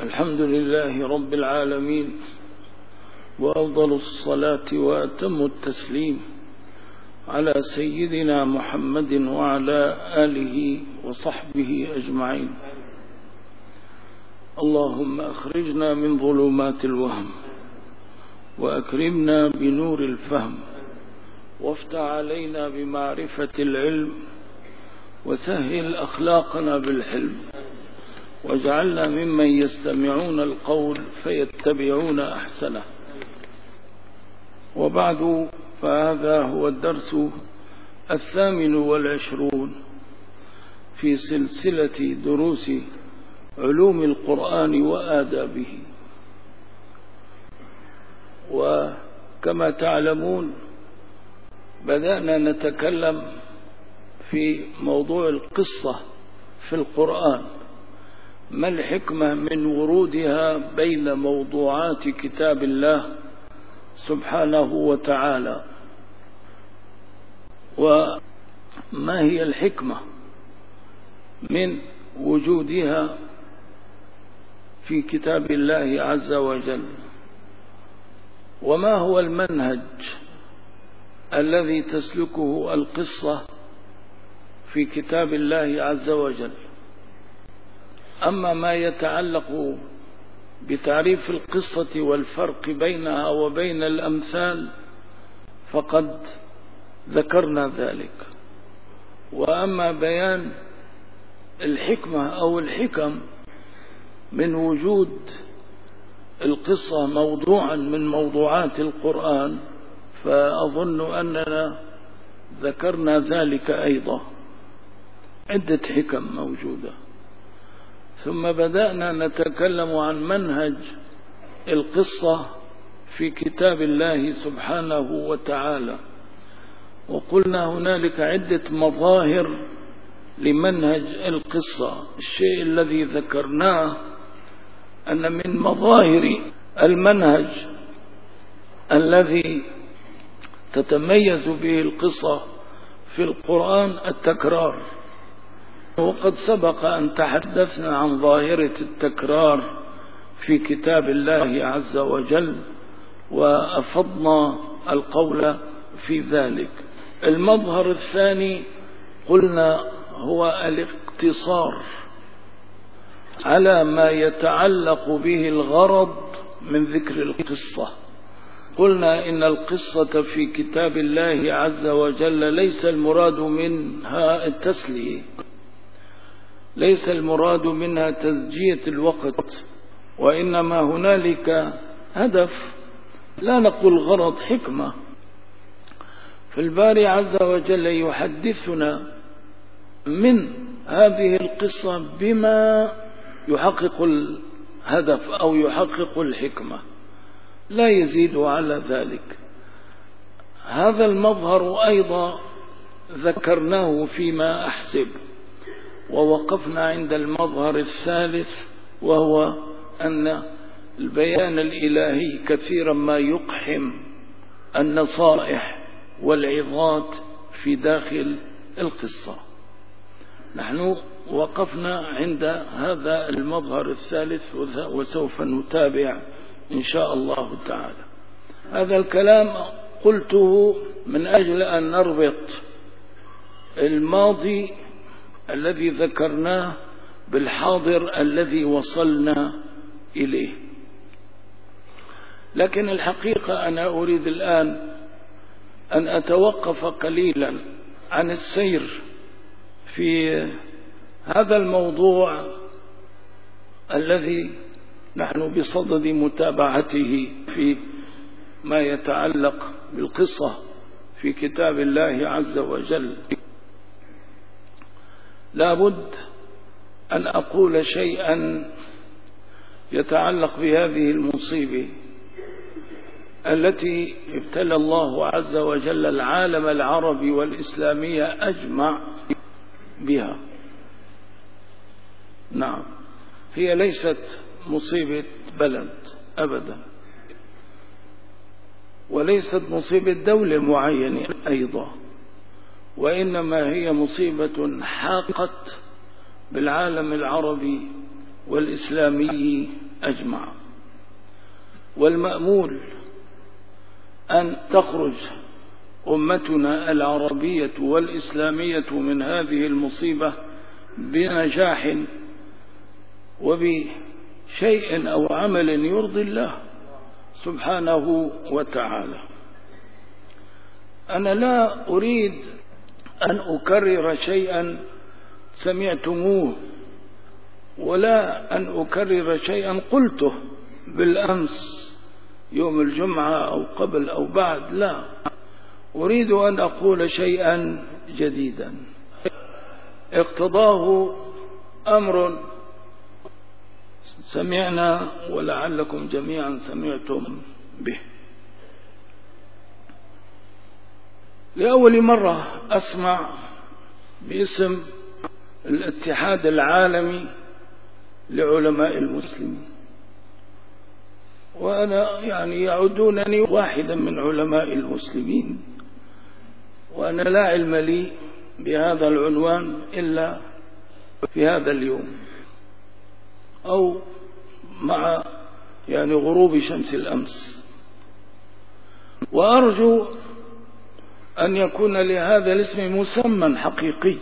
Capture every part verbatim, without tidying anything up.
الحمد لله رب العالمين، وأفضل الصلاة وأتم التسليم على سيدنا محمد وعلى آله وصحبه أجمعين. اللهم أخرجنا من ظلمات الوهم وأكرمنا بنور الفهم، وافتح علينا بمعرفة العلم، وسهل أخلاقنا بالحلم، واجعلنا ممن يستمعون القول فيتبعون أحسنه. وبعد، فهذا هو الدرس الثامن والعشرون في سلسلة دروس علوم القرآن وآدابه. وكما تعلمون بدأنا نتكلم في موضوع القصة في القرآن، ما الحكمة من ورودها بين موضوعات كتاب الله سبحانه وتعالى، وما هي الحكمة من وجودها في كتاب الله عز وجل، وما هو المنهج الذي تسلكه القصة في كتاب الله عز وجل. أما ما يتعلق بتعريف القصة والفرق بينها وبين الأمثال فقد ذكرنا ذلك. وأما بيان الحكمة أو الحكم من وجود القصة موضوعا من موضوعات القرآن فأظن أننا ذكرنا ذلك أيضا، عدة حكم موجودة. ثم بدأنا نتكلم عن منهج القصة في كتاب الله سبحانه وتعالى، وقلنا هنالك عدة مظاهر لمنهج القصة. الشيء الذي ذكرناه أن من مظاهر المنهج الذي تتميز به القصة في القرآن التكرار، وقد سبق أن تحدثنا عن ظاهرة التكرار في كتاب الله عز وجل وأفضنا القول في ذلك. المظهر الثاني قلنا هو الاقتصار على ما يتعلق به الغرض من ذكر القصة. قلنا إن القصة في كتاب الله عز وجل ليس المراد منها التسلية، ليس المراد منها تزجية الوقت، وإنما هنالك هدف، لا نقول غرض، حكمة. فالباري عز وجل يحدثنا من هذه القصة بما يحقق الهدف أو يحقق الحكمة، لا يزيد على ذلك. هذا المظهر أيضا ذكرناه فيما أحسب، ووقفنا عند المظهر الثالث، وهو أن البيان الإلهي كثيرا ما يقحم النصائح والعظات في داخل القصة. نحن وقفنا عند هذا المظهر الثالث، وسوف نتابع إن شاء الله تعالى. هذا الكلام قلته من أجل أن نربط الماضي الذي ذكرناه بالحاضر الذي وصلنا إليه. لكن الحقيقة أنا أريد الآن أن أتوقف قليلا عن السير في هذا الموضوع الذي نحن بصدد متابعته في ما يتعلق بالقصة في كتاب الله عز وجل. لابد أن أقول شيئا يتعلق بهذه المصيبة التي ابتلى الله عز وجل العالم العربي والإسلامي أجمع بها. نعم، هي ليست مصيبة بلد أبدا، وليست مصيبة دولة معينة أيضا، وإنما هي مصيبة حاقت بالعالم العربي والإسلامي أجمع. والمأمول أن تخرج أمتنا العربية والإسلامية من هذه المصيبة بنجاح وبشيء أو عمل يرضي الله سبحانه وتعالى. أنا لا أريد أن أكرر شيئا سمعتموه، ولا أن أكرر شيئا قلته بالأمس يوم الجمعة أو قبل أو بعد، لا، أريد أن أقول شيئا جديدا اقتضاه أمر سمعنا ولعلكم جميعا سمعتم به. لأول مرة أسمع باسم الاتحاد العالمي لعلماء المسلمين، وأنا يعني يعدونني واحدا من علماء المسلمين، وأنا لا علم لي بهذا العنوان إلا في هذا اليوم أو مع يعني غروب شمس الأمس. وأرجو أن يكون لهذا الاسم مسمى حقيقي،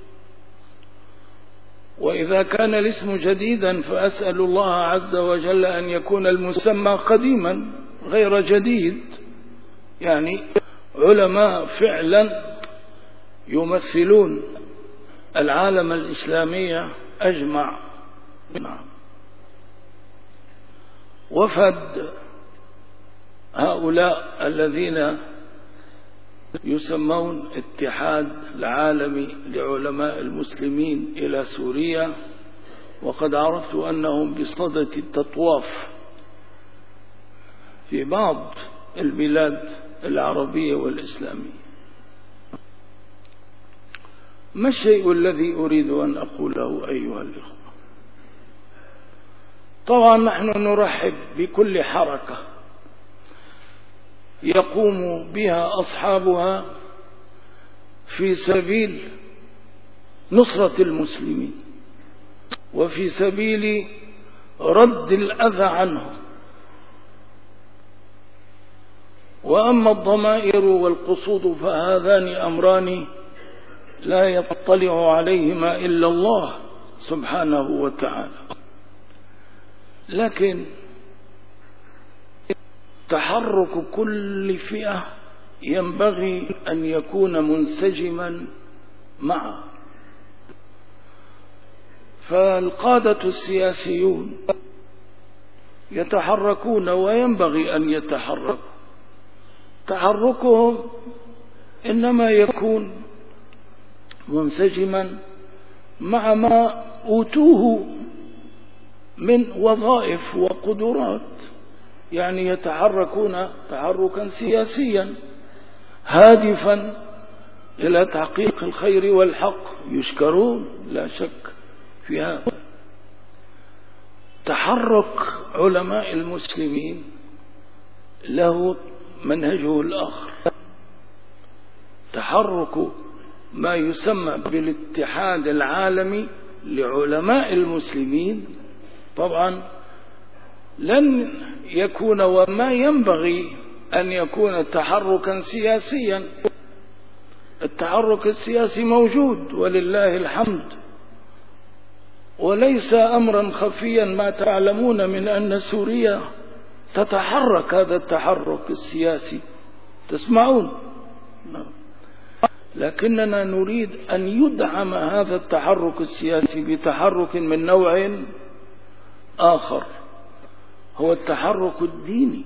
وإذا كان الاسم جديدا فأسأل الله عز وجل أن يكون المسمى قديما غير جديد، يعني علماء فعلا يمثلون العالم الإسلامي أجمع. وفد هؤلاء الذين يسمون اتحاد العالمي لعلماء المسلمين إلى سوريا، وقد عرفت أنهم بصدد التطواف في بعض البلاد العربية والإسلامية. ما الشيء الذي أريد أن أقوله أيها الإخوة؟ طبعا نحن نرحب بكل حركة يقوم بها أصحابها في سبيل نصرة المسلمين وفي سبيل رد الأذى عنهم. وأما الضمائر والقصود فهذان أمران لا يطلع عليهما إلا الله سبحانه وتعالى. لكن تحرك كل فئة ينبغي أن يكون منسجما معه. فالقادة السياسيون يتحركون وينبغي أن يتحركوا، تحركهم إنما يكون منسجما مع ما أوتوه من وظائف وقدرات، يعني يتحركون تحركا سياسيا هادفا إلى تحقيق الخير والحق، يشكرون لا شك في هذا. تحرك علماء المسلمين له منهجه الآخر، تحرك ما يسمى بالاتحاد العالمي لعلماء المسلمين طبعا لن يكون وما ينبغي أن يكون تحركا سياسيا. التحرك السياسي موجود ولله الحمد، وليس أمرا خفيا ما تعلمون من أن سوريا تتحرك هذا التحرك السياسي، تسمعون، لكننا نريد أن يدعم هذا التحرك السياسي بتحرك من نوع آخر، هو التحرك الديني.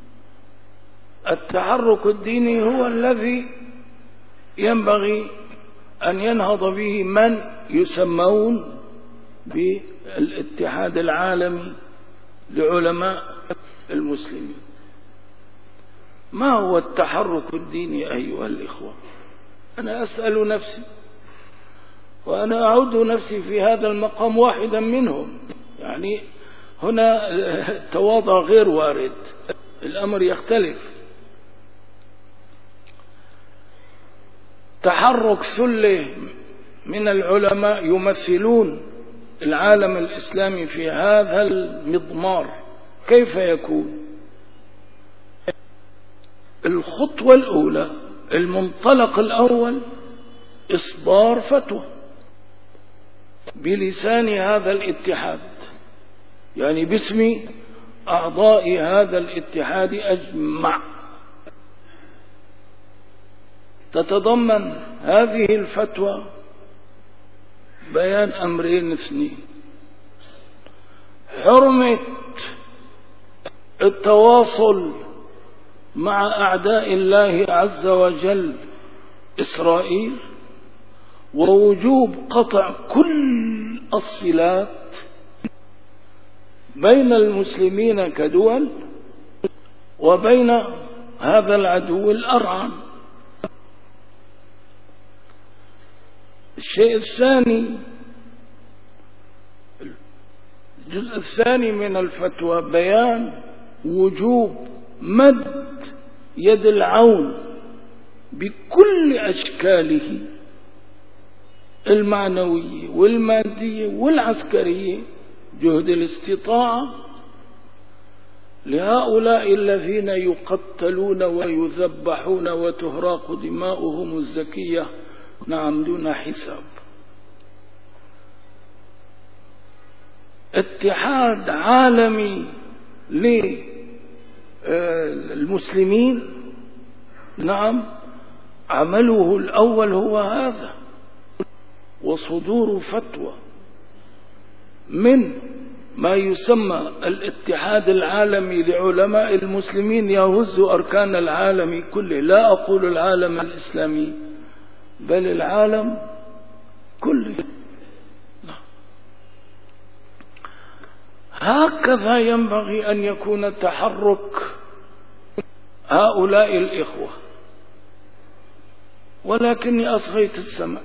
التحرك الديني هو الذي ينبغي أن ينهض به من يسمون بالاتحاد العالمي لعلماء المسلمين. ما هو التحرك الديني أيها الإخوة؟ أنا أسأل نفسي، وأنا أعد نفسي في هذا المقام واحدا منهم، يعني هنا التواضع غير وارد، الأمر يختلف. تحرك ثلة من العلماء يمثلون العالم الإسلامي في هذا المضمار كيف يكون؟ الخطوة الأولى، المنطلق الأول، إصدار فتوى بلسان هذا الاتحاد، يعني باسم أعضاء هذا الاتحاد أجمع، تتضمن هذه الفتوى بيان أمرين اثنين: حرمة التواصل مع أعداء الله عز وجل إسرائيل، ووجوب قطع كل الصلات بين المسلمين كدول وبين هذا العدو الأرعن. الشيء الثاني، الجزء الثاني من الفتوى، بيان وجوب مد يد العون بكل أشكاله المعنوية والمادية والعسكرية، جهد الاستطاعة، لهؤلاء الذين يقتلون ويذبحون وتهراق دماؤهم الزكية، نعم، دون حساب. اتحاد عالمي للمسلمين، نعم، عمله الأول هو هذا، وصدور فتوى من ما يسمى الاتحاد العالمي لعلماء المسلمين يهز أركان العالم كله، لا أقول العالم الإسلامي بل العالم كله. هكذا ينبغي أن يكون تحرك هؤلاء الإخوة. ولكني أصغيت السمع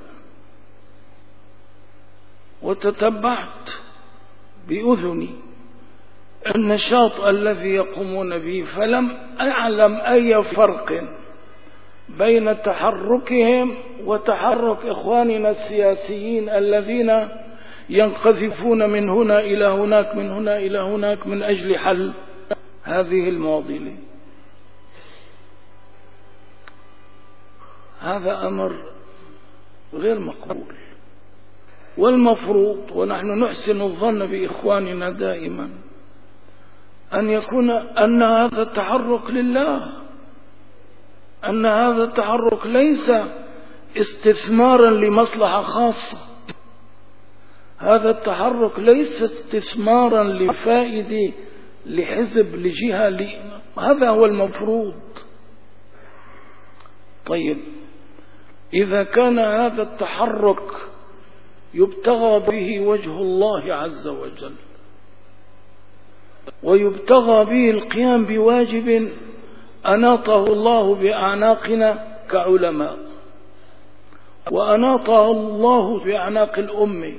وتتبعت بأذني النشاط الذي يقومون به، فلم أعلم أي فرق بين تحركهم وتحرك إخواننا السياسيين الذين ينقذفون من هنا إلى هناك، من هنا إلى هناك، من أجل حل هذه المعضلة. هذا أمر غير مقبول، والمفروض، ونحن نحسن الظن بإخواننا دائما، أن يكون أن هذا التحرك لله، أن هذا التحرك ليس استثمارا لمصلحة خاصة، هذا التحرك ليس استثمارا لفائدة لحزب لجهة ل... هذا هو المفروض. طيب، إذا كان هذا التحرك يبتغى به وجه الله عز وجل، ويبتغى به القيام بواجب أناطه الله بأعناقنا كعلماء، وأناطه الله بأعناق الأمة،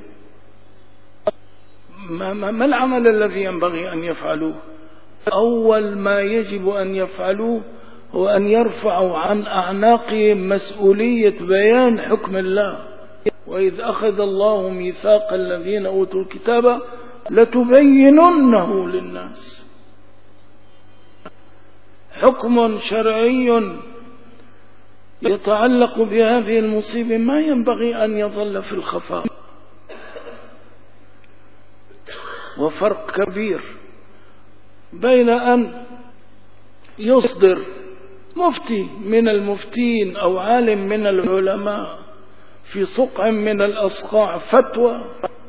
ما, ما العمل الذي ينبغي أن يفعلوه؟ أول ما يجب أن يفعلوه هو أن يرفعوا عن أعناقهم مسؤولية بيان حكم الله. وإذ أخذ الله ميثاق الذين أوتوا الكتاب لتبيننه للناس. حكم شرعي يتعلق بهذه المصيبة ما ينبغي أن يظل في الخفاء. وفرق كبير بين أن يصدر مفتي من المفتين أو عالم من العلماء في صقع من الأصقاع فتوى،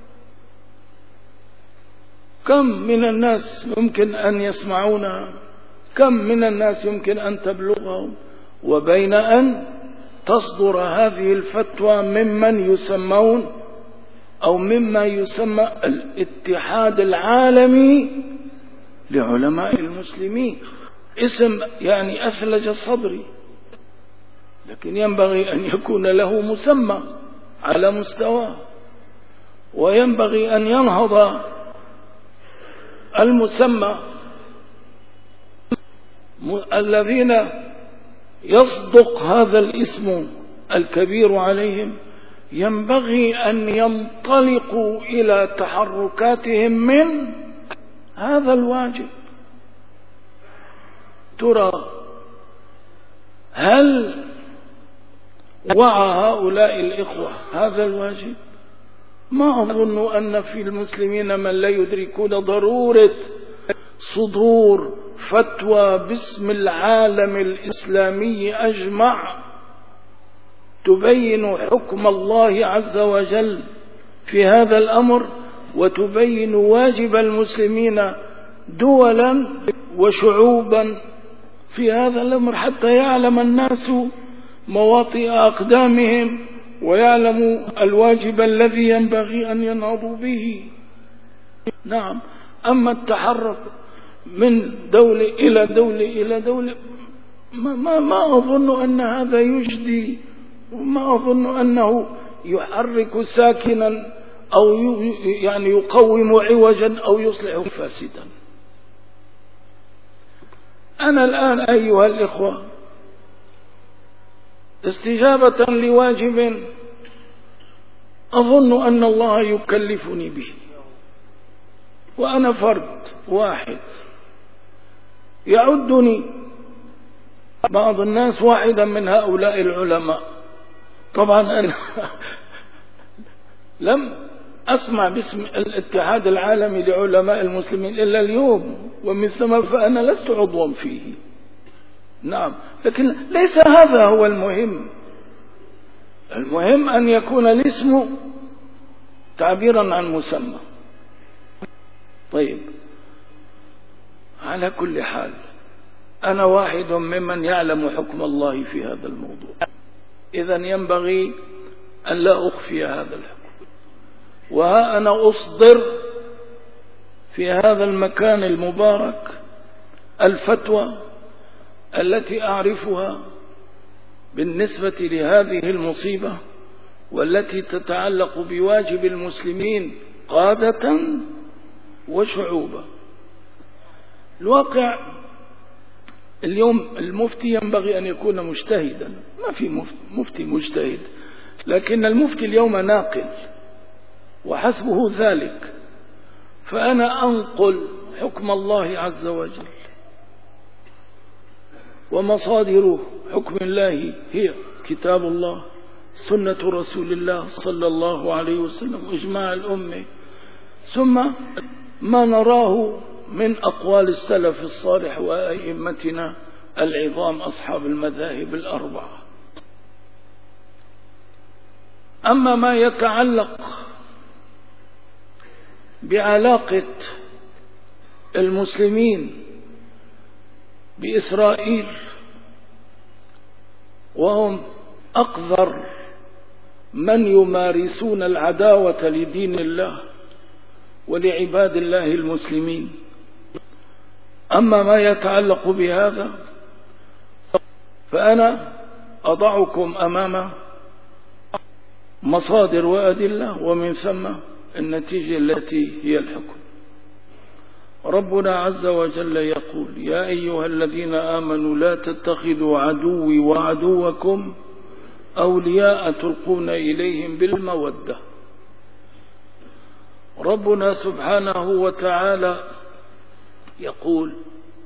كم من الناس يمكن أن يسمعونها، كم من الناس يمكن أن تبلغهم، وبين أن تصدر هذه الفتوى ممن يسمون أو مما يسمى الاتحاد العالمي لعلماء المسلمين، اسم يعني أثلج صدري، لكن ينبغي أن يكون له مسمى على مستواه، وينبغي أن ينهض المسمى الذين يصدق هذا الاسم الكبير عليهم، ينبغي أن ينطلقوا إلى تحركاتهم من هذا الواجب. ترى هل وعى هؤلاء الإخوة هذا الواجب؟ ما أظن أن في المسلمين من لا يدركون ضرورة صدور فتوى باسم العالم الإسلامي أجمع تبين حكم الله عز وجل في هذا الأمر، وتبين واجب المسلمين دولا وشعوبا في هذا الأمر، حتى يعلم الناس مواطئ أقدامهم ويعلموا الواجب الذي ينبغي أن ينهضوا به. نعم. أما التحرك من دولة إلى دولة إلى دولة ما, ما, ما أظن أن هذا يجدي، وما أظن أنه يحرك ساكنا أو يعني يقوم عوجا أو يصلح فاسدا. أنا الآن أيها الإخوة استجابة لواجب أظن أن الله يكلفني به، وأنا فرد واحد يعدني بعض الناس واحدا من هؤلاء العلماء. طبعا أنا لم أسمع باسم الاتحاد العالمي لعلماء المسلمين إلا اليوم، ومن ثم فأنا لست عضوا فيه. نعم، لكن ليس هذا هو المهم. المهم أن يكون الاسم تعبيرا عن مسمى. طيب، على كل حال أنا واحد ممن يعلم حكم الله في هذا الموضوع، إذن ينبغي أن لا أخفي هذا الحكم. وها أنا أصدر في هذا المكان المبارك الفتوى التي أعرفها بالنسبة لهذه المصيبة، والتي تتعلق بواجب المسلمين قادة وشعوبا. الواقع اليوم المفتي ينبغي أن يكون مجتهدا، ما في مفتي مجتهد، لكن المفتي اليوم ناقل وحسبه ذلك. فأنا أنقل حكم الله عز وجل، ومصادر حكم الله هي كتاب الله، سنة رسول الله صلى الله عليه وسلم، إجماع الأمة، ثم ما نراه من أقوال السلف الصالح وأئمتنا العظام أصحاب المذاهب الأربعة. أما ما يتعلق بعلاقة المسلمين بإسرائيل، وهم أقذر من يمارسون العداوة لدين الله ولعباد الله المسلمين، أما ما يتعلق بهذا فأنا أضعكم أمام مصادر وأدلة، ومن ثم النتيجة التي هي الحكم. ربنا عز وجل يقول: يا أيها الذين آمنوا لا تتخذوا عدوي وعدوكم أولياء تلقون إليهم بالمودة. ربنا سبحانه وتعالى يقول: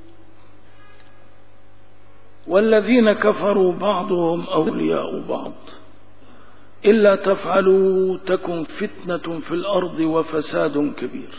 والذين كفروا بعضهم أولياء بعض إلا تفعلوا تكن فتنة في الأرض وفساد كبير.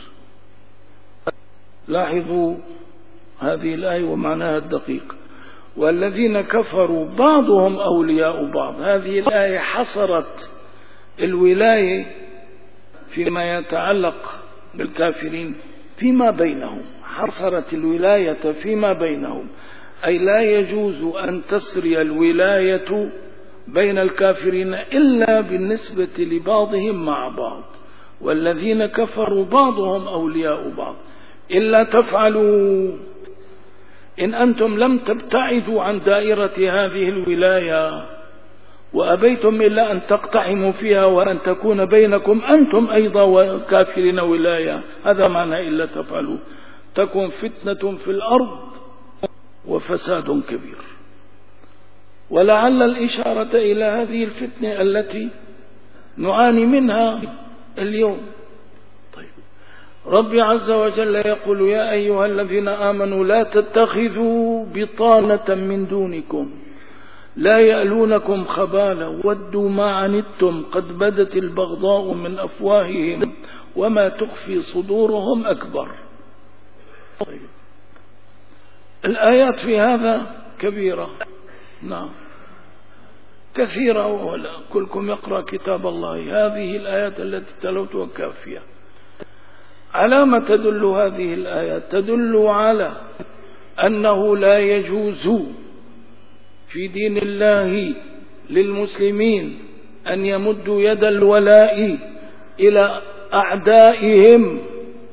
لاحظوا هذه الآية ومعناها الدقيق: والذين كفروا بعضهم أولياء بعض. هذه الآية حصرت الولاية فيما يتعلق بالكافرين فيما بينهم، حصرت الولاية فيما بينهم، أي لا يجوز أن تسري الولاية بين الكافرين إلا بالنسبة لبعضهم مع بعض. والذين كفروا بعضهم أولياء بعض إلا تفعلوا، إن أنتم لم تبتعدوا عن دائرة هذه الولاية وأبيتم إلا أن تقتحموا فيها وأن تكون بينكم أنتم أيضا وكافرين ولاية، هذا معنى إلا تفعلوا تكون فتنة في الأرض وفساد كبير. ولعل الإشارة إلى هذه الفتنة التي نعاني منها اليوم. طيب، ربي عز وجل يقول: يا أيها الذين آمنوا لا تتخذوا بطانة من دونكم لا يألونكم خبالا ودوا ما عنتم قد بدت البغضاء من أفواههم وما تخفي صدورهم أكبر. طيب، الآيات في هذا كبيرة، نعم كثيرة، ولا كلكم يقرأ كتاب الله. هذه الآيات التي تلوتها كافية. على ما تدل هذه الآيات؟ تدل على أنه لا يجوز في دين الله للمسلمين أن يمدوا يد الولاء إلى أعدائهم،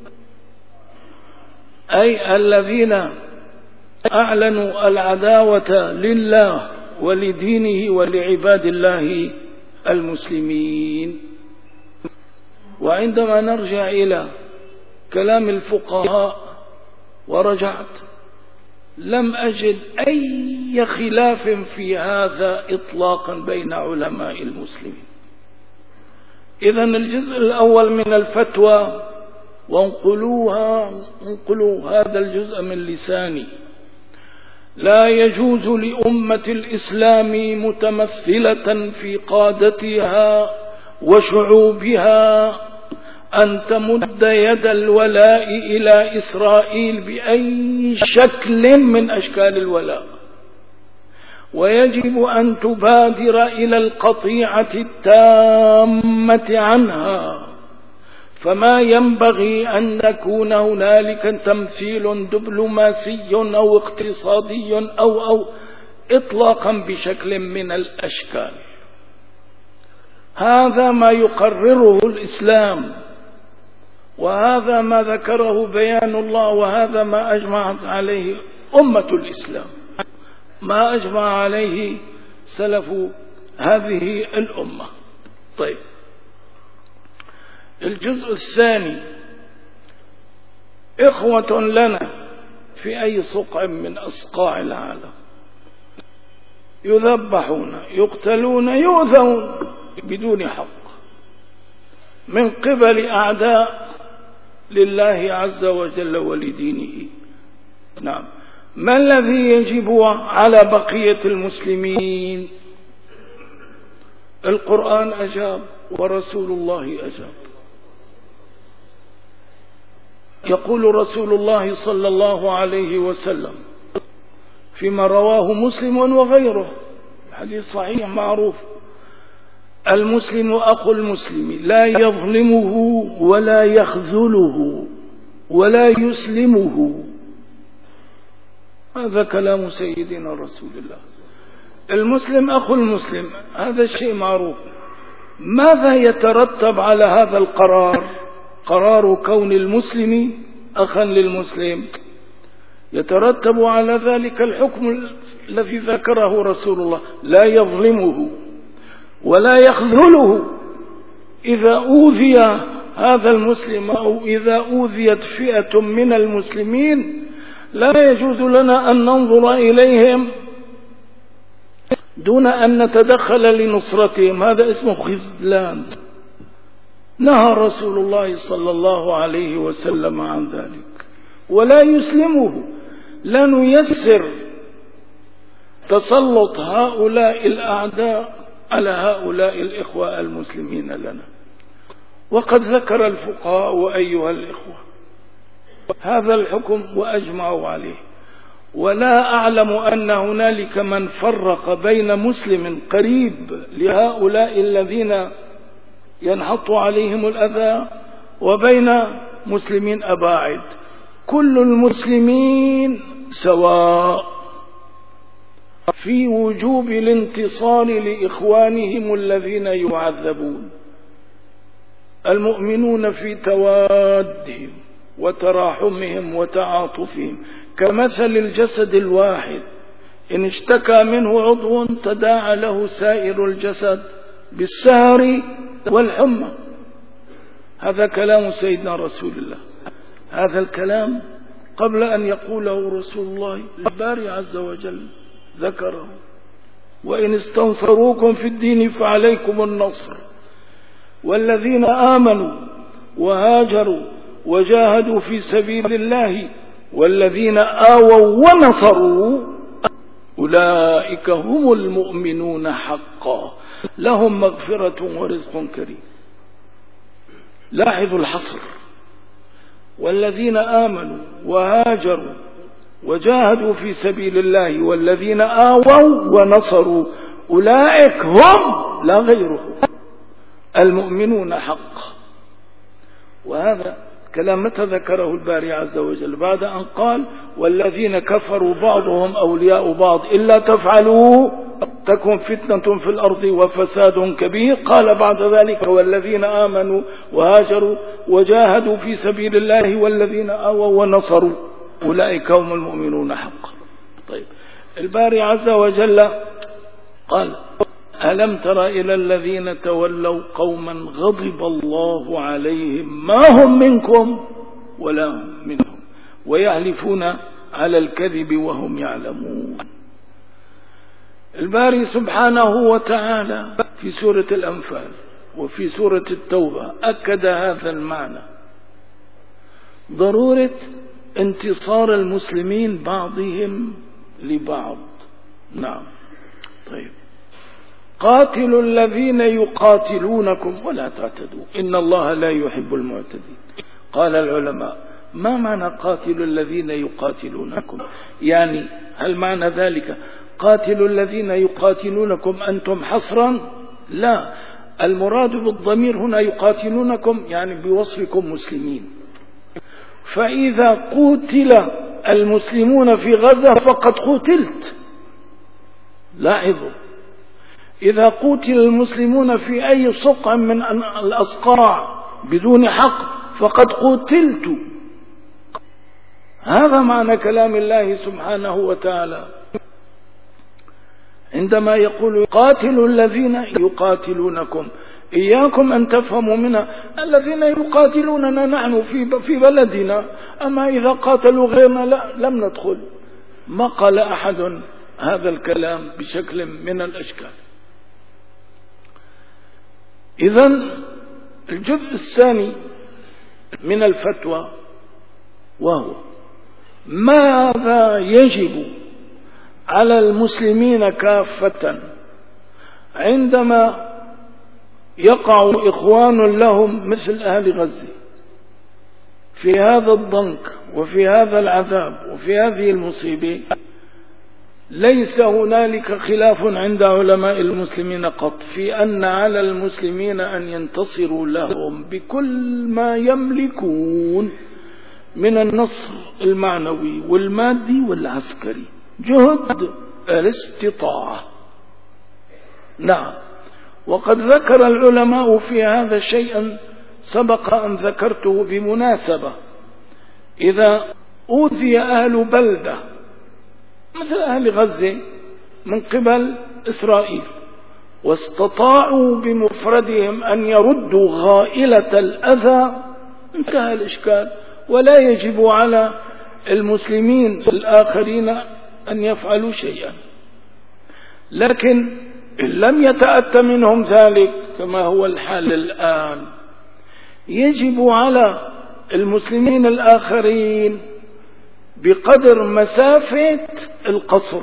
أي الذين أعلنوا العداوة لله ولدينه ولعباد الله المسلمين. وعندما نرجع إلى كلام الفقهاء ورجعت لم أجد أي خلاف في هذا إطلاقا بين علماء المسلمين. إذن الجزء الأول من الفتوى، وانقلوها انقلوا هذا الجزء من لساني: لا يجوز لأمة الإسلام متمثلة في قادتها وشعوبها أن تمد يد الولاء إلى إسرائيل بأي شكل من أشكال الولاء، ويجب أن تبادر إلى القطيعة التامة عنها. فما ينبغي أن يكون هنالك تمثيل دبلوماسي أو اقتصادي أو أو إطلاقا بشكل من الأشكال. هذا ما يقرره الإسلام، وهذا ما ذكره بيان الله، وهذا ما أجمعت عليه أمة الإسلام، ما أجمع عليه سلف هذه الأمة. طيب، الجزء الثاني: إخوة لنا في أي صقع من أصقاع العالم يذبحون يقتلون يؤذون بدون حق من قبل أعداء لله عز وجل ولدينه. نعم، ما الذي يجب على بقية المسلمين؟ القرآن أجاب ورسول الله أجاب. يقول رسول الله صلى الله عليه وسلم فيما رواه مسلم وغيره، حديث صحيح معروف: المسلم أخو المسلم لا يظلمه ولا يخذله ولا يسلمه. هذا كلام سيدنا رسول الله. المسلم أخو المسلم، هذا الشيء معروف. ماذا يترتب على هذا القرار؟ قرار كون المسلم أخا للمسلم، يترتب على ذلك الحكم الذي ذكره رسول الله: لا يظلمه ولا يخذله. إذا أوذي هذا المسلم أو إذا أوذيت فئة من المسلمين لا يجوز لنا أن ننظر إليهم دون أن نتدخل لنصرتهم. هذا اسمه خذلان. نهى رسول الله صلى الله عليه وسلم عن ذلك. ولا يسلمه، لا نيسر تسلط هؤلاء الأعداء على هؤلاء الإخوة المسلمين لنا. وقد ذكر الفقهاء أيها الإخوة هذا الحكم وأجمعوا عليه، ولا أعلم أن هنالك من فرق بين مسلم قريب لهؤلاء الذين ينحط عليهم الأذى وبين مسلمين أباعد. كل المسلمين سواء في وجوب الانتصار لإخوانهم الذين يعذبون. المؤمنون في توادهم وتراحمهم وتعاطفهم كمثل الجسد الواحد، إن اشتكى منه عضو تداعى له سائر الجسد بالسهر والحمى. هذا كلام سيدنا رسول الله. هذا الكلام قبل أن يقوله رسول الله الباري عز وجل ذكره: وإن استنصروكم في الدين فعليكم النصر. والذين آمنوا وهاجروا وجاهدوا في سبيل الله والذين آووا ونصروا أولئك هم المؤمنون حقا لهم مغفرة ورزق كريم. لاحظوا الحصر: والذين آمنوا وهاجروا وجاهدوا في سبيل الله والذين آووا ونصروا أولئك هم لا غيرهم المؤمنون حقا. وهذا كلام متى ذكره الباري عز وجل؟ بعد أن قال: والذين كفروا بعضهم أولياء بعض إلا تفعلوا تكن فتنة في الأرض وفساد كبير. قال بعد ذلك: والذين آمنوا وهاجروا وجاهدوا في سبيل الله والذين آووا ونصروا أولئك هم المؤمنون حقا. طيب، الباري عز وجل قال: ألم تر إلى الذين تولوا قوما غضب الله عليهم ما هم منكم ولا هم منهم ويحلفون على الكذب وهم يعلمون. الباري سبحانه وتعالى في سورة الأنفال وفي سورة التوبة أكد هذا المعنى، ضرورة انتصار المسلمين بعضهم لبعض. نعم. طيب، قاتلوا الذين يقاتلونكم ولا تعتدوا إن الله لا يحب المعتدين. قال العلماء: ما معنى قاتلوا الذين يقاتلونكم؟ يعني هل معنى ذلك قاتلوا الذين يقاتلونكم أنتم حصرا؟ لا، المراد بالضمير هنا يقاتلونكم يعني بوصفكم مسلمين. فإذا قتل المسلمون في غزة فقد قتلت. لاحظوا، إذا قتل المسلمون في أي صقع من الأصقاع بدون حق فقد قتلت. هذا معنى كلام الله سبحانه وتعالى عندما يقول: قاتلوا الذين يقاتلونكم. إياكم أن تفهموا منها الذين يقاتلوننا نحن في في بلدنا، أما إذا قاتلوا غيرنا لا لم ندخل. ما قال أحد هذا الكلام بشكل من الأشكال. إذن الجزء الثاني من الفتوى وهو: ماذا يجب على المسلمين كافة عندما يقع إخوان لهم مثل أهل غزة في هذا الضنك وفي هذا العذاب وفي هذه المصيبة؟ ليس هنالك خلاف عند علماء المسلمين قط في أن على المسلمين أن ينتصروا لهم بكل ما يملكون من النصر المعنوي والمادي والعسكري، جهد الاستطاعة. نعم، وقد ذكر العلماء في هذا شيئا سبق أن ذكرته بمناسبة. إذا أوذي أهل بلدة مثل أهل غزة من قبل إسرائيل واستطاعوا بمفردهم أن يردوا غائلة الأذى، انتهى الإشكال، ولا يجب على المسلمين الآخرين أن يفعلوا شيئا. لكن إن لم يتأتى منهم ذلك كما هو الحال الآن، يجب على المسلمين الآخرين بقدر مسافة القصر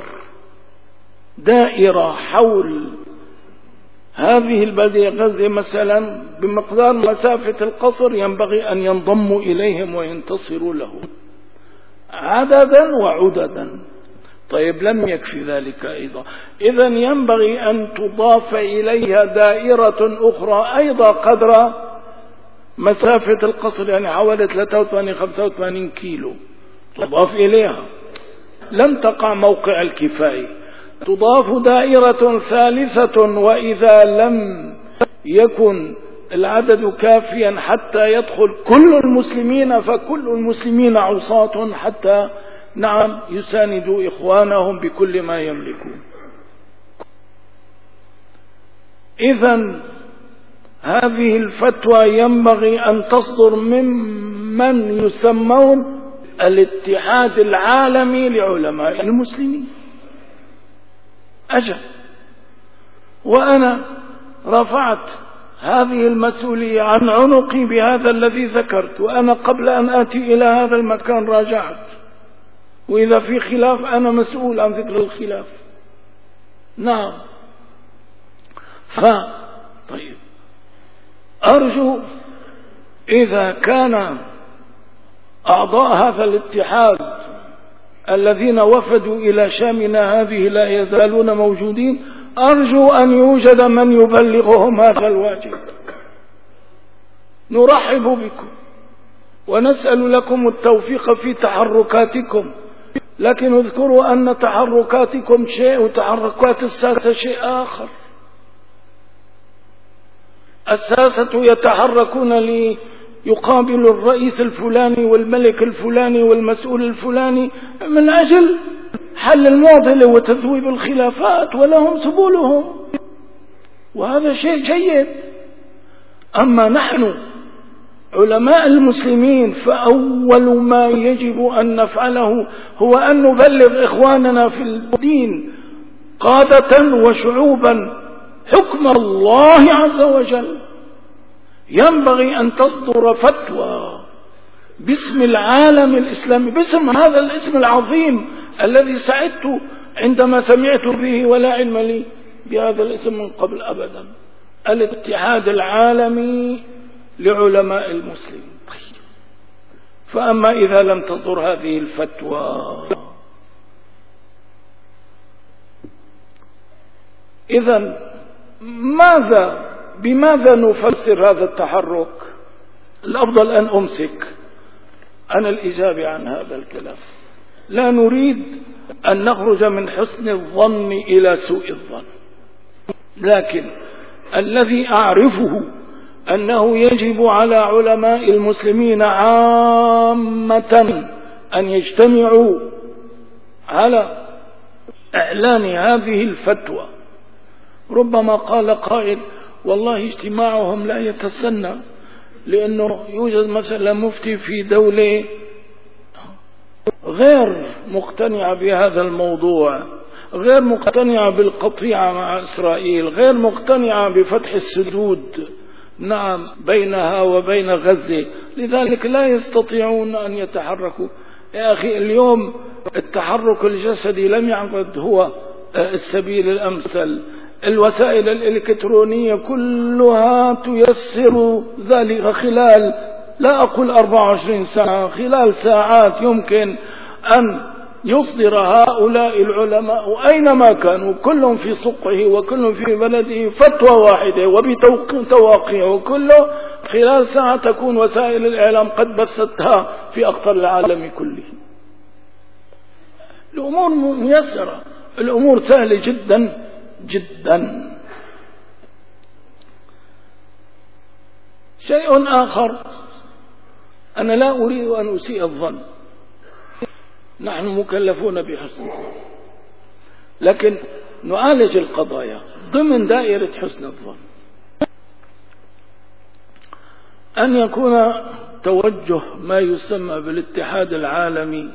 دائرة حول هذه البلدة غزة مثلا بمقدار مسافة القصر ينبغي أن ينضموا إليهم وينتصروا لهم عددا وعددا. طيب، لم يكفي ذلك أيضا، إذن ينبغي أن تضاف إليها دائرة أخرى أيضا قدر مسافة القصر، يعني حوالي ثلاثة وثمانين خمسة وثمانين كيلو تضاف إليها، لم تقع موقع الكفاية. تضاف دائرة ثالثة، وإذا لم يكن العدد كافيا حتى يدخل كل المسلمين فكل المسلمين عصاة حتى نعم يساندوا إخوانهم بكل ما يملكون. إذن هذه الفتوى ينبغي أن تصدر ممن يسمون الاتحاد العالمي لعلماء المسلمين. أجل، وأنا رفعت هذه المسؤولية عن عنقي بهذا الذي ذكرت، وأنا قبل أن آتي إلى هذا المكان راجعت، وإذا في خلاف أنا مسؤول عن ذكر الخلاف. نعم. ف طيب أرجو إذا كان أعضاء هذا الاتحاد الذين وفدوا إلى شامنا هذه لا يزالون موجودين، أرجو أن يوجد من يبلغهم هذا الواجب. نرحب بكم ونسأل لكم التوفيق في تحركاتكم، لكن اذكروا أن تحركاتكم شيء وتحركات الساسة شيء آخر. الساسة يتحركون ليقابلوا الرئيس الفلاني والملك الفلاني والمسؤول الفلاني من أجل حل المعضلة وتذويب الخلافات، ولهم سبلهم، وهذا شيء جيد. أما نحن علماء المسلمين فأول ما يجب أن نفعله هو أن نبلغ إخواننا في الدين قادة وشعوبا حكم الله عز وجل. ينبغي أن تصدر فتوى باسم العالم الإسلامي، باسم هذا الاسم العظيم الذي سعدت عندما سمعت به، ولا علم لي بهذا الاسم من قبل أبدا، الاتحاد العالمي لعلماء المسلمين. طيب. فأما إذا لم تصدر هذه الفتوى، إذن ماذا بماذا نفسر هذا التحرك؟ الأفضل أن أمسك عن الإجابة عن هذا الكلام. لا نريد أن نخرج من حسن الظن إلى سوء الظن، لكن الذي أعرفه أنه يجب على علماء المسلمين عامة أن يجتمعوا على إعلان هذه الفتوى. ربما قال قائل والله اجتماعهم لا يتسنى، لأنه يوجد مثلا مفتي في دولة غير مقتنعة بهذا الموضوع، غير مقتنعة بالقطيعة مع إسرائيل، غير مقتنعة بفتح السدود نعم بينها وبين غزة، لذلك لا يستطيعون أن يتحركوا. يا أخي اليوم التحرك الجسدي لم يعد هو السبيل الأمثل، الوسائل الإلكترونية كلها تيسر ذلك خلال لا أقول أربع وعشرين ساعة، خلال ساعات يمكن أن يصدر هؤلاء العلماء أينما كانوا كلهم في صقعه وكلهم في بلده فتوى واحدة وبتوقيع، وكله خلال ساعة تكون وسائل الإعلام قد بثتها في أقطار العالم كله. الأمور ميسرة، الأمور سهلة جدا جدا. شيء آخر، أنا لا أريد أن أسيء الظن، نحن مكلفون بحسن، لكن نعالج القضايا ضمن دائرة حسن الظن. أن يكون توجه ما يسمى بالاتحاد العالمي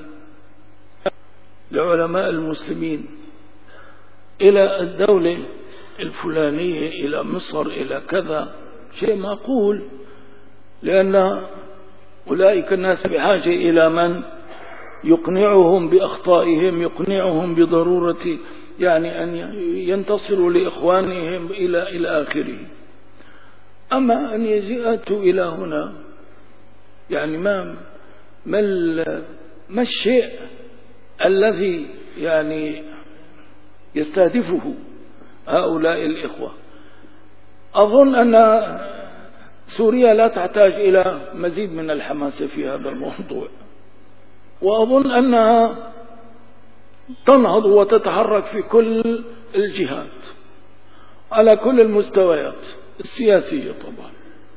لعلماء المسلمين إلى الدولة الفلانية، إلى مصر، إلى كذا، شيء معقول، لأن أولئك الناس بحاجة إلى من يقنعهم بأخطائهم، يقنعهم بضرورة يعني أن ينتصروا لإخوانهم إلى إلى آخره. أما أن يجيئوا إلى هنا يعني ما ما ما الشيء الذي يعني يستهدفه هؤلاء الإخوة؟ أظن أن سوريا لا تحتاج إلى مزيد من الحماسة في هذا الموضوع، وأظن أنها تنهض وتتحرك في كل الجهات على كل المستويات السياسية طبعا.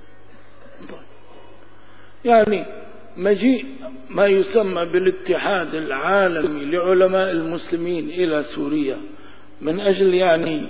يعني مجيء ما يسمى بالاتحاد العالمي لعلماء المسلمين إلى سوريا من أجل يعني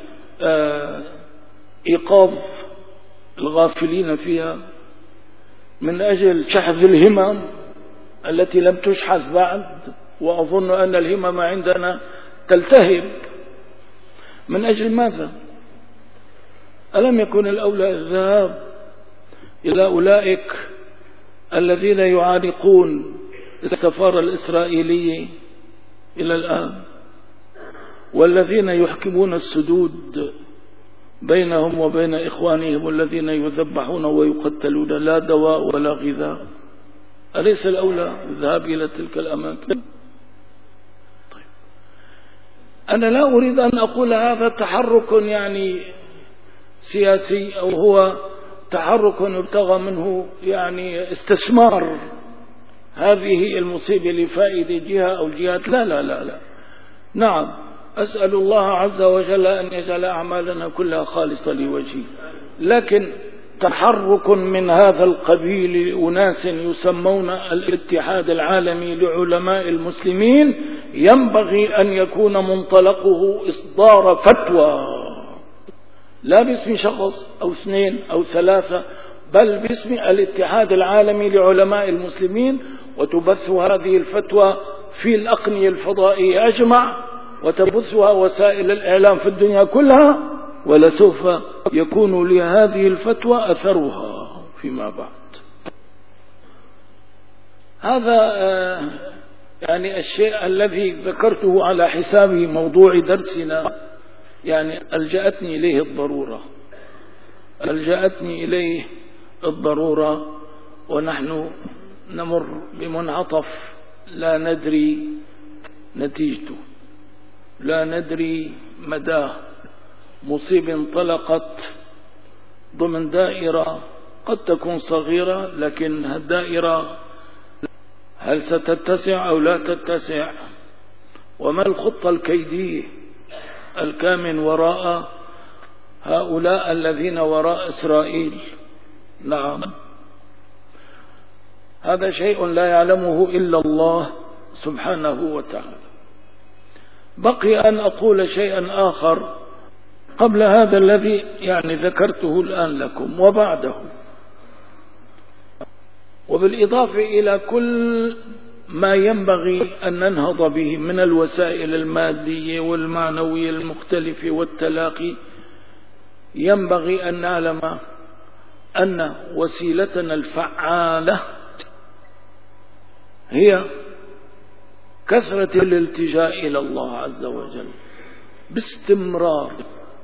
إيقاظ الغافلين فيها، من أجل شحذ الهمم التي لم تشحذ بعد، وأظن أن الهمم عندنا تلتهب. من أجل ماذا؟ ألم يكن الأولى الذهاب إلى أولئك الذين يعانقون السفارة الإسرائيلية إلى الآن، والذين يحكمون السدود بينهم وبين إخوانهم الذين يذبحون ويقتلون لا دواء ولا غذاء؟ أليس الأولى الذهاب إلى تلك الأماكن؟ طيب. أنا لا أريد أن أقول هذا تحرك يعني سياسي أو هو تحرك يبتغى منه يعني استثمار هذه المصيبة لفائدة جهة أو جهات، لا لا لا لا. نعم، أسأل الله عز وجل أن يجعل أعمالنا كلها خالصة لوجهه، لكن تحرك من هذا القبيل لأناس يسمون الاتحاد العالمي لعلماء المسلمين ينبغي أن يكون منطلقه إصدار فتوى، لا باسم شخص أو اثنين أو ثلاثة، بل باسم الاتحاد العالمي لعلماء المسلمين، وتبث هذه الفتوى في الأقنية الفضائية أجمع، وتبثها وسائل الإعلام في الدنيا كلها، ولسوف يكون لهذه الفتوى أثرها فيما بعد. هذا يعني الشيء الذي ذكرته على حساب موضوع درسنا، يعني ألجأتني إليه الضرورة ألجأتني إليه الضرورة ونحن نمر بمنعطف لا ندري نتيجته، لا ندري مداه. مصيبة انطلقت ضمن دائرة قد تكون صغيرة، لكن الدائرة هل ستتسع أو لا تتسع؟ وما الخطة الكيدية الكامن وراء هؤلاء الذين وراء إسرائيل؟ نعم، هذا شيء لا يعلمه إلا الله سبحانه وتعالى. بقي أن أقول شيئا آخر قبل هذا الذي يعني ذكرته الآن لكم وبعده، وبالإضافة إلى كل ما ينبغي أن ننهض به من الوسائل المادية والمعنوية المختلفة والتلاقي. ينبغي أن نعلم أن وسيلتنا الفعالة هي كثرة الالتجاء إلى الله عز وجل باستمرار،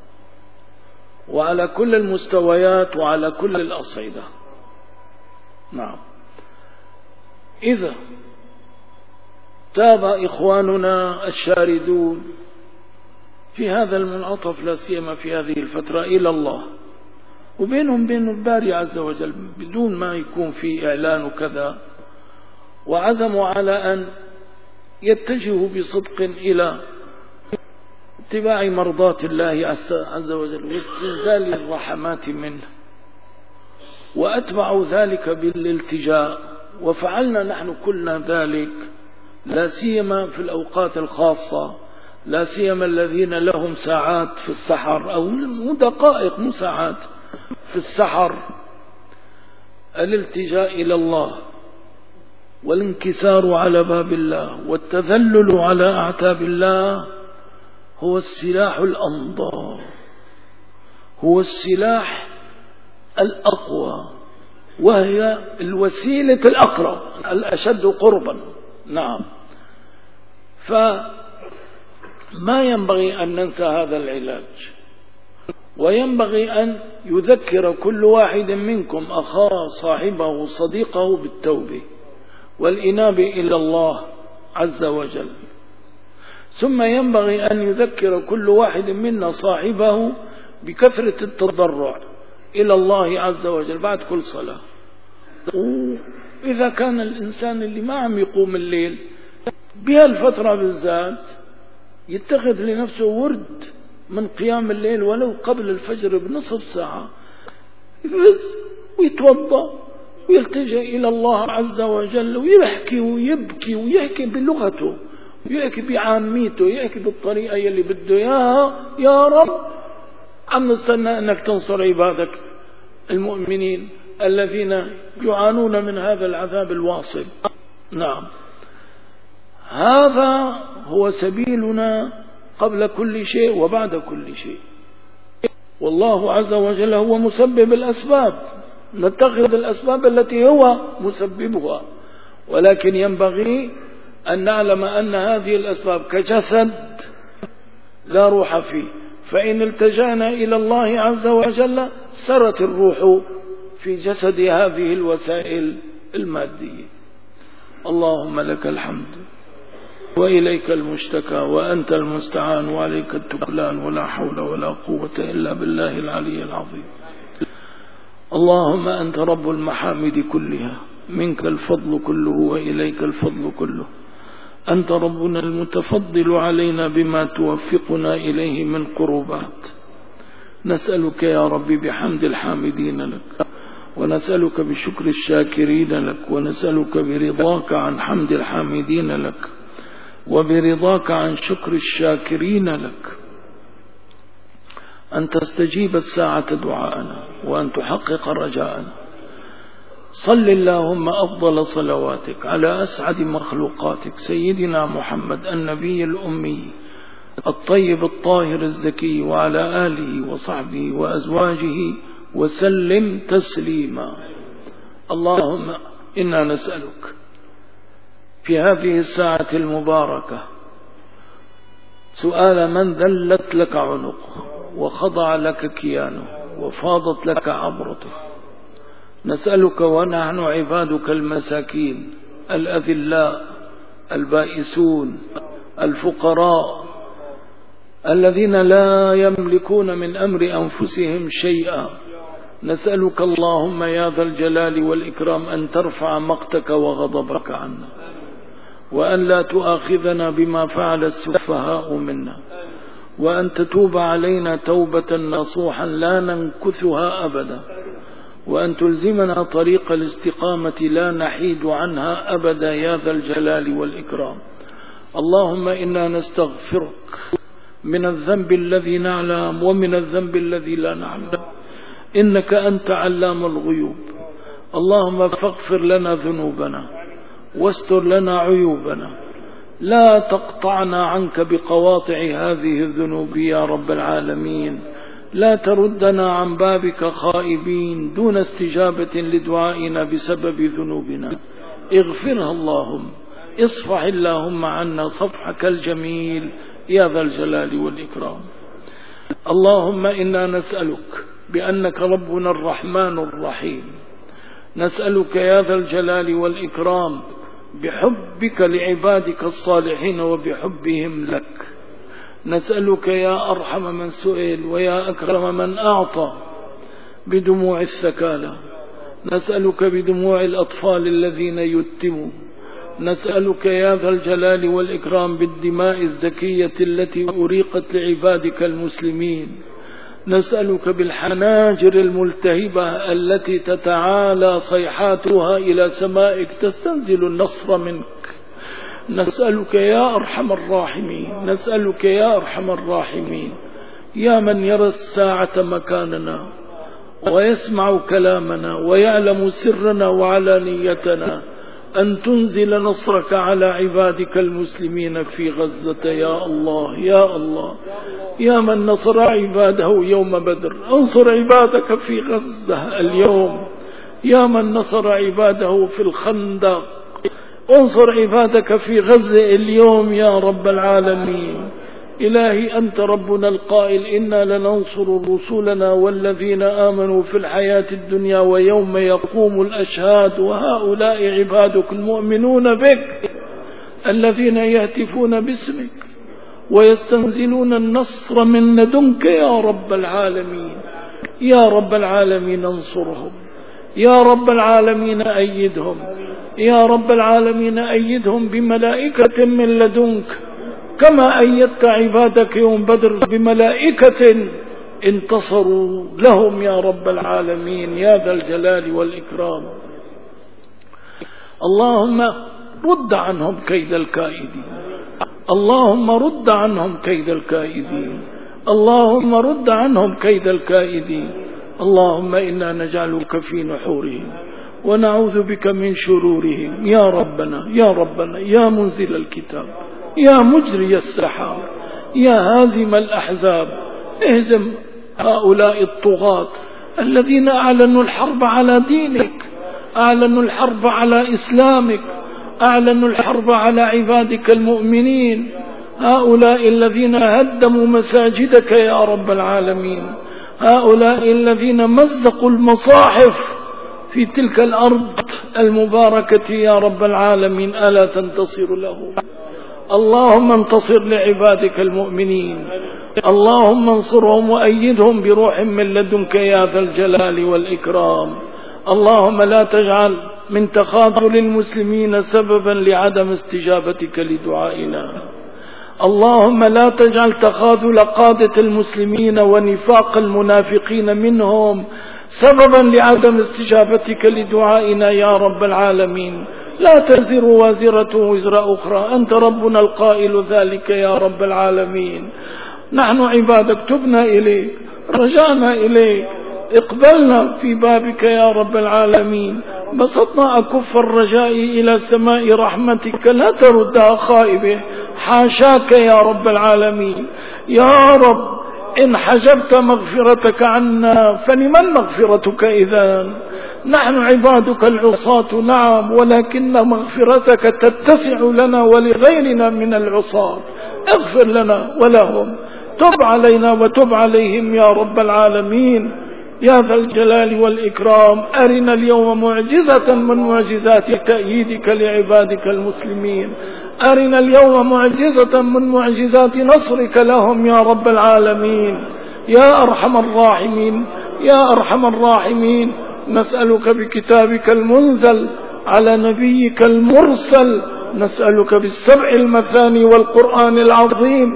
وعلى كل المستويات وعلى كل الأصعدة. نعم، إذا تاب إخواننا الشاردون في هذا المنعطف، لا سيما في هذه الفترة، إلى الله وبينهم بين الباري عز وجل بدون ما يكون في إعلان وكذا، وعزموا على أن يتجهوا بصدق إلى اتباع مرضات الله عز وجل واستنزال الرحمات منه، وأتبعوا ذلك بالالتجاء، وفعلنا نحن كلنا ذلك، لا سيما في الأوقات الخاصة، لا سيما الذين لهم ساعات في السحر أو دقائق مو ساعات في السحر. الالتجاء إلى الله والانكسار على باب الله والتذلل على أعتاب الله هو السلاح الأمضى، هو السلاح الأقوى، وهي الوسيلة الأقرب الأشد قربا. نعم، فما ينبغي أن ننسى هذا العلاج، وينبغي أن يذكر كل واحد منكم أخاه صاحبه صديقه بالتوبة والإنابة إلى الله عز وجل. ثم ينبغي أن يذكر كل واحد منا صاحبه بكثرة التضرع إلى الله عز وجل بعد كل صلاة. وإذا كان الإنسان اللي ما عم يقوم الليل بهالفترة بالذات يتخذ لنفسه ورد من قيام الليل ولو قبل الفجر بنصف ساعة، بس ويتوضأ ويلتجئ إلى الله عز وجل ويحكي ويبكي ويحكي بلغته ويحكي بعاميته، يحكي بالطريقة يلي بده إياها. يا رب عم نستنى أنك تنصر عبادك المؤمنين الذين يعانون من هذا العذاب الواصب. نعم، هذا هو سبيلنا قبل كل شيء وبعد كل شيء. والله عز وجل هو مسبب الأسباب، نتخذ الأسباب التي هو مسببها، ولكن ينبغي أن نعلم أن هذه الأسباب كجسد لا روح فيه، فإن التجأنا إلى الله عز وجل سرت الروح في جسد هذه الوسائل المادية. اللهم لك الحمد وإليك المشتكى وأنت المستعان وعليك التكلان، ولا حول ولا قوة إلا بالله العلي العظيم. اللهم أنت رب المحامد كلها، منك الفضل كله وإليك الفضل كله، أنت ربنا المتفضل علينا بما توفقنا إليه من قربات. نسألك يا رب بحمد الحامدين لك، ونسألك بشكر الشاكرين لك، ونسألك برضاك عن حمد الحامدين لك، وبرضاك عن شكر الشاكرين لك، أن تستجيب الساعة دعاءنا وأن تحقق رجاءنا. صل اللهم أفضل صلواتك على أسعد مخلوقاتك سيدنا محمد النبي الأمي الطيب الطاهر الزكي، وعلى آله وصحبه وأزواجه وسلم تسليما. اللهم إنا نسألك في هذه الساعة المباركة سؤال من ذلت لك عنقه وخضع لك كيانه وفاضت لك عبرته. نسألك ونحن عبادك المساكين الأذلاء البائسون الفقراء الذين لا يملكون من أمر أنفسهم شيئا، نسألك اللهم يا ذا الجلال والإكرام أن ترفع مقتك وغضبك عنا، وأن لا تؤاخذنا بما فعل السفهاء منا، وأن تتوب علينا توبة نصوحا لا ننكثها أبدا، وأن تلزمنا طريق الاستقامة لا نحيد عنها أبدا يا ذا الجلال والإكرام. اللهم إنا نستغفرك من الذنب الذي نعلم ومن الذنب الذي لا نعلم، إنك أنت علام الغيوب. اللهم فاغفر لنا ذنوبنا واستر لنا عيوبنا، لا تقطعنا عنك بقواطع هذه الذنوب يا رب العالمين، لا تردنا عن بابك خائبين دون استجابة لدعائنا بسبب ذنوبنا. اغفرها اللهم، اصفح اللهم عنا صفحك الجميل يا ذا الجلال والإكرام. اللهم إنا نسألك بأنك ربنا الرحمن الرحيم، نسألك يا ذا الجلال والإكرام بحبك لعبادك الصالحين وبحبهم لك، نسألك يا أرحم من سئل ويا أكرم من أعطى بدموع الثكالى، نسألك بدموع الأطفال الذين يتموا، نسألك يا ذا الجلال والإكرام بالدماء الزكية التي أريقت لعبادك المسلمين، نسألك بالحناجر الملتهبة التي تتعالى صيحاتها إلى سمائك تستنزل النصر منك، نسألك يا أرحم الراحمين، نسألك يا أرحم الراحمين يا من يرى الساعة مكاننا ويسمع كلامنا ويعلم سرنا وعلانيتنا، أن تنزل نصرك على عبادك المسلمين في غزة يا الله يا الله، يا من نصر عباده يوم بدر، انصر عبادك في غزة اليوم، يا من نصر عباده في الخندق، انصر عبادك في غزة اليوم يا رب العالمين. إلهي أنت ربنا القائل إنا لننصر رسولنا والذين آمنوا في الحياة الدنيا ويوم يقوم الأشهاد، وهؤلاء عبادك المؤمنون بك الذين يهتفون باسمك ويستنزلون النصر من لدنك يا رب العالمين. يا رب العالمين انصرهم، يا رب العالمين أيدهم، يا رب العالمين أيدهم بملائكة من لدنك كما أيدت عبادك يوم بدر بملائكة انتصروا لهم يا رب العالمين يا ذا الجلال والإكرام. اللهم رد عنهم كيد الكائدين، اللهم رد عنهم كيد الكائدين، اللهم رد عنهم كيد الكائدين. اللهم إنا نجعلك في نحورهم ونعوذ بك من شرورهم يا ربنا يا ربنا يا منزل الكتاب يا مجري السحاب يا هازم الأحزاب، اهزم هؤلاء الطغاة الذين أعلنوا الحرب على دينك، أعلنوا الحرب على إسلامك، أعلنوا الحرب على عبادك المؤمنين، هؤلاء الذين هدموا مساجدك يا رب العالمين، هؤلاء الذين مزقوا المصاحف في تلك الأرض المباركة يا رب العالمين، ألا تنتصر لهم؟ اللهم انتصر لعبادك المؤمنين، اللهم انصرهم وأيدهم بروح من لدنك يا ذا الجلال والإكرام. اللهم لا تجعل من تخاذل المسلمين سببا لعدم استجابتك لدعائنا. اللهم لا تجعل تخاذل قادة المسلمين ونفاق المنافقين منهم سببا لعدم استجابتك لدعائنا يا رب العالمين. لا تزر وازرة وزر أخرى، أنت ربنا القائل ذلك يا رب العالمين. نحن عبادك تبنا إليك، رجعنا إليك، اقبلنا في بابك يا رب العالمين، بسطنا أكف الرجاء إلى سماء رحمتك لا تردها خائبة، حاشاك يا رب العالمين. يا رب إن حجبت مغفرتك عنا فلمن مغفرتك إذن؟ نحن عبادك العصاة نعم، ولكن مغفرتك تتسع لنا ولغيرنا من العصاة، اغفر لنا ولهم، تب علينا وتب عليهم يا رب العالمين يا ذا الجلال والإكرام. أرنا اليوم معجزة من معجزات تأييدك لعبادك المسلمين، أرنا اليوم معجزة من معجزات نصرك لهم يا رب العالمين يا أرحم الراحمين يا أرحم الراحمين. نسألك بكتابك المنزل على نبيك المرسل، نسألك بالسبع المثاني والقرآن العظيم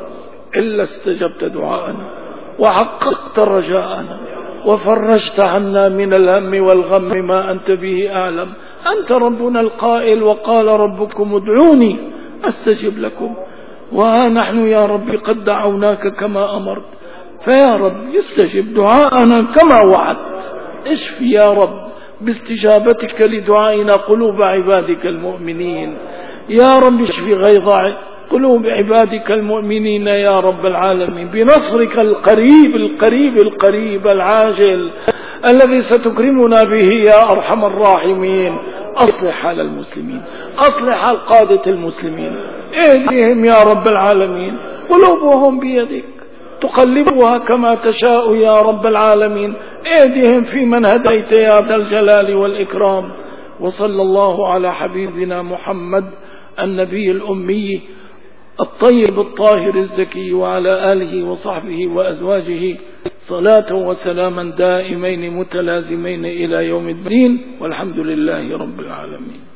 إلا استجبت دعاءنا وحققت رجاءنا وفرجت عنا من الهم والغم ما أنت به أعلم. أنت ربنا القائل وقال ربكم ادعوني أستجب لكم، وها نحن يا رب قد دعوناك كما أمرت، فيا رب استجب دعاءنا كما وعدت، اشف يا رب باستجابتك لدعائنا قلوب عبادك المؤمنين، يا رب اشف غيظ قلوب عبادك المؤمنين يا رب العالمين بنصرك القريب القريب القريب العاجل الذي ستكرمنا به يا أرحم الراحمين. أصلح حال المسلمين، أصلح حال قادة المسلمين، اهدهم يا رب العالمين، قلوبهم بيدك تقلبها كما تشاء يا رب العالمين، اهدهم في من هديت يا ذا الجلال والإكرام. وصلى الله على حبيبنا محمد النبي الأمي الطيب الطاهر الزكي وعلى آله وصحبه وأزواجه صلاة وسلاما دائمين متلازمين إلى يوم الدين، والحمد لله رب العالمين.